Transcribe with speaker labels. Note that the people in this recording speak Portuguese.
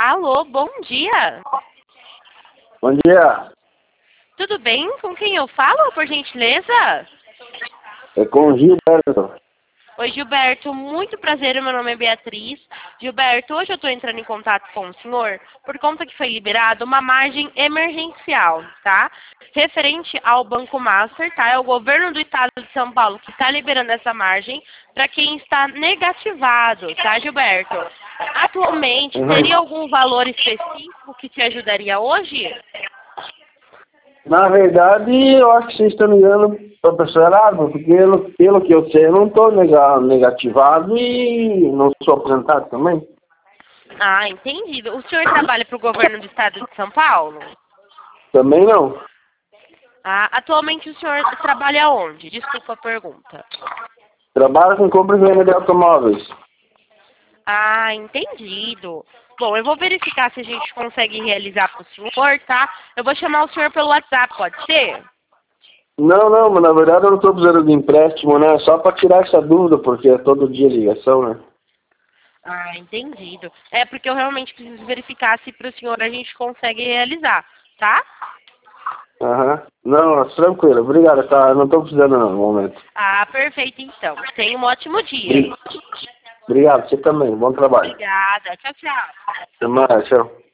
Speaker 1: Alô, bom dia.
Speaker 2: Bom dia.
Speaker 1: Tudo bem? Com quem eu falo, por gentileza?
Speaker 2: É com o Gilberto.
Speaker 1: Oi, Gilberto. Muito prazer, meu nome é Beatriz. Gilberto, hoje eu estou entrando em contato com o senhor por conta que foi liberada uma margem emergencial, tá? Referente ao Banco Master, tá? É o governo do estado de São Paulo que está liberando essa margem para quem está negativado, tá, Gilberto? Atualmente, teria algum valor específico que te ajudaria hoje?
Speaker 2: Na verdade, eu acho que vocês estão ligando para a pessoa errada, porque pelo que eu sei, eu não estou negativado e não sou aposentado também.
Speaker 1: Ah, entendido. O senhor trabalha para o governo do estado de São Paulo?
Speaker 2: Também não.
Speaker 1: Ah, atualmente o senhor trabalha onde? Desculpa a pergunta.
Speaker 2: Trabalho com compra e venda de automóveis.
Speaker 1: Ah, entendido. Bom, eu vou verificar se a gente consegue realizar para o senhor, tá? Eu vou chamar o senhor pelo WhatsApp, pode ser?
Speaker 2: Não, mas na verdade eu não estou precisando de empréstimo, né? Só para tirar essa dúvida, porque é todo dia ligação, né?
Speaker 1: Ah, entendido. É porque eu realmente preciso verificar se para o senhor a gente consegue realizar, tá?
Speaker 2: Aham. Não, tranquilo. Obrigado, tá? Eu não estou precisando não, no momento.
Speaker 1: Ah, perfeito então. Tenha um ótimo dia.
Speaker 2: Obrigado, você também. Bom trabalho.
Speaker 1: Obrigada. Tchau, tchau.
Speaker 2: Até mais, tchau.